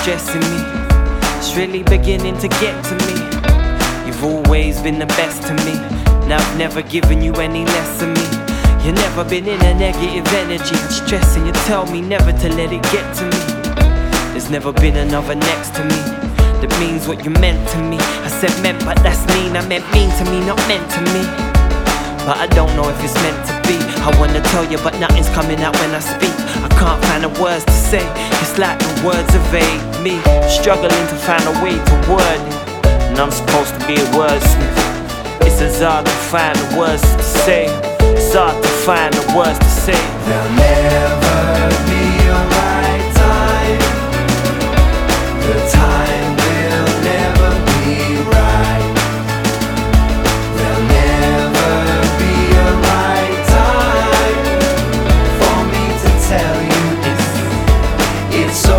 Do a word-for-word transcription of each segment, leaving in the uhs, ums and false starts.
stressing me. It's really beginning to get to me. You've always been the best to me, and I've never given you any less of me. You've never been in a negative energy and stressing. You tell me never to let it get to me. There's never been another next to me that means what you meant to me. I said meant, but that's mean. I meant mean to me, not meant to me. But I don't know if it's meant to be. I wanna tell you, but nothing's coming out when I speak. I can't find the words to say. It's like the words evade me. Struggling to find a way to word it, and I'm supposed to be a wordsmith. It's as hard to find the words to say. It's hard to find the words to say. There'll never be a right time. The time will never be right. There'll never be a right time for me to tell you it's, it's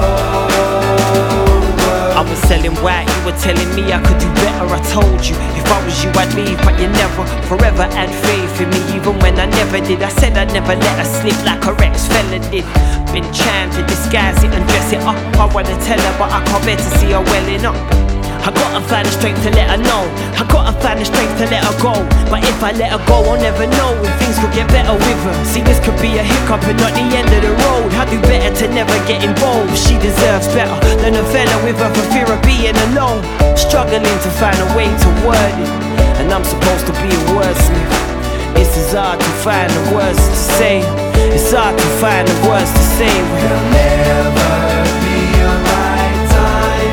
over. I was selling white, you were telling me I could do better. I told you if I was you I'd leave, but you never forever had faith in me. Even when I never did, I said I'd never let her slip like her ex-fella did. Been trying to disguise it and dress it up. I wanna tell her but I can't bear to see her welling up. I gotta find the strength to let her know. I gotta find the strength to let her go. But if I let her go, I'll never know if things could get better with her. See, this could be a hiccup and not the end of the road. I do better to never get involved. She deserves better than a fella with her for fear of being alone. Struggling to find a way to word it, and I'm supposed to be a wordsmith. It's as hard to find the words to say. It's hard to find the words to say. There'll never be a right time.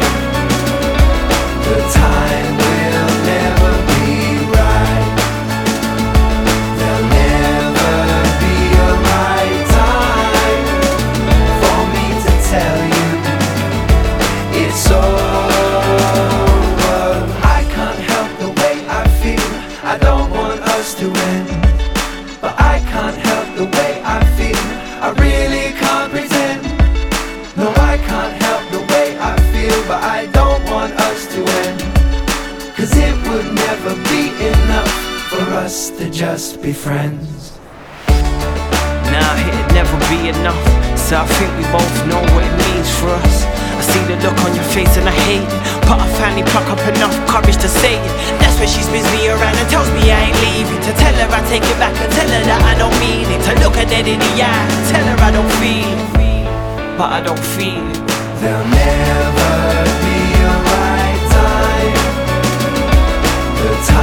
The time will never be right. There'll never be a right time for me to tell you it's over. I can't help the way I feel. I don't want us to end, but I can't help the way I feel. I really can't pretend. No, I can't help the way I feel, but I don't want us to end. Cause it would never be enough for us to just be friends. Nah, it'd never be enough. So I think we both know what it means for us. I see the look on your face and I hate it, but I finally pluck up enough courage to say it. That's when she spins me around and tells me I ain't leaving. To tell her I take it back and tell her that I don't mean it. To look her dead in the eye, tell her I don't feel it, but I don't feel it. There'll never be a right time. The time